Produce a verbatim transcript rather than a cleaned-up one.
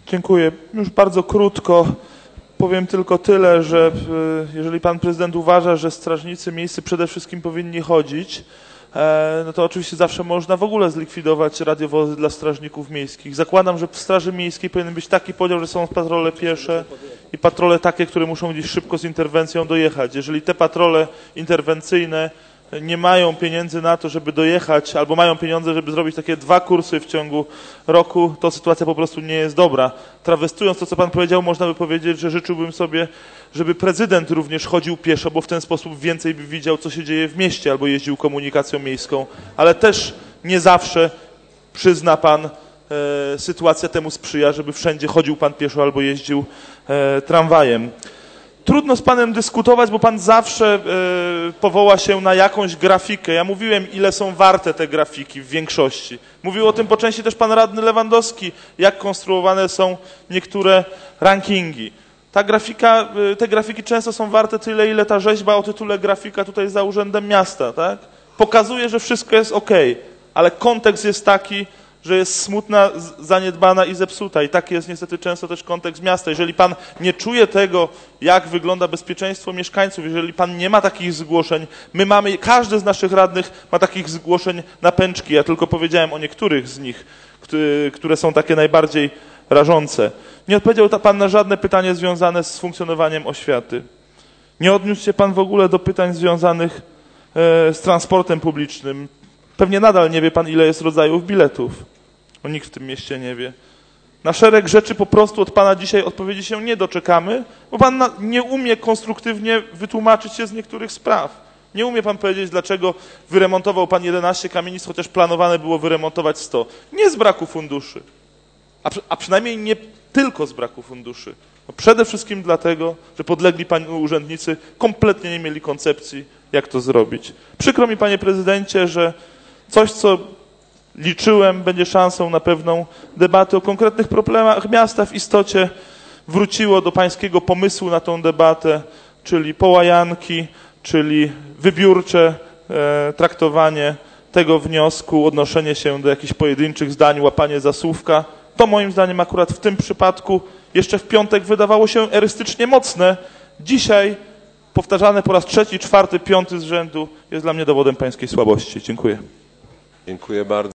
Dziękuję. Już bardzo krótko powiem tylko tyle, że jeżeli pan prezydent uważa, że strażnicy miejscy przede wszystkim powinni chodzić, no to oczywiście zawsze można w ogóle zlikwidować radiowozy dla strażników miejskich. Zakładam, że w Straży Miejskiej powinien być taki podział, że są patrole piesze i patrole takie, które muszą gdzieś szybko z interwencją dojechać. Jeżeli te patrole interwencyjne nie mają pieniędzy na to, żeby dojechać, albo mają pieniądze, żeby zrobić takie dwa kursy w ciągu roku, to sytuacja po prostu nie jest dobra. Trawestując to, co pan powiedział, można by powiedzieć, że życzyłbym sobie, żeby prezydent również chodził pieszo, bo w ten sposób więcej by widział, co się dzieje w mieście, albo jeździł komunikacją miejską. Ale też nie zawsze, przyzna pan, e, sytuacja temu sprzyja, żeby wszędzie chodził pan pieszo albo jeździł e, tramwajem. Trudno z panem dyskutować, bo pan zawsze y, powoła się na jakąś grafikę. Ja mówiłem, ile są warte te grafiki w większości. Mówił o tym po części też pan radny Lewandowski, jak konstruowane są niektóre rankingi. Ta grafika, y, te grafiki często są warte tyle, ile ta rzeźba o tytule grafika tutaj za Urzędem Miasta, tak? Pokazuje, że wszystko jest ok, ale kontekst jest taki, że jest smutna, zaniedbana i zepsuta. I taki jest niestety często też kontekst miasta. Jeżeli pan nie czuje tego, jak wygląda bezpieczeństwo mieszkańców, jeżeli pan nie ma takich zgłoszeń, my mamy, każdy z naszych radnych ma takich zgłoszeń na pęczki. Ja tylko powiedziałem o niektórych z nich, które są takie najbardziej rażące. Nie odpowiedział pan na żadne pytanie związane z funkcjonowaniem oświaty. Nie odniósł się pan w ogóle do pytań związanych z transportem publicznym. Pewnie nadal nie wie pan, ile jest rodzajów biletów. No, nikt w tym mieście nie wie. Na szereg rzeczy po prostu od pana dzisiaj odpowiedzi się nie doczekamy, bo pan na, nie umie konstruktywnie wytłumaczyć się z niektórych spraw. Nie umie pan powiedzieć, dlaczego wyremontował pan jedenaście kamienic, chociaż planowane było wyremontować sto. Nie z braku funduszy, a, a przynajmniej nie tylko z braku funduszy. No przede wszystkim dlatego, że podlegli pani urzędnicy kompletnie nie mieli koncepcji, jak to zrobić. Przykro mi, panie prezydencie, że coś, co liczyłem, będzie szansą na pewną debatę o konkretnych problemach miasta, w istocie wróciło do pańskiego pomysłu na tą debatę, czyli połajanki, czyli wybiórcze e, traktowanie tego wniosku, odnoszenie się do jakichś pojedynczych zdań, łapanie za słówka. To moim zdaniem akurat w tym przypadku jeszcze w piątek wydawało się erystycznie mocne. Dzisiaj powtarzane po raz trzeci, czwarty, piąty z rzędu jest dla mnie dowodem pańskiej słabości. Dziękuję. Dziękuję bardzo.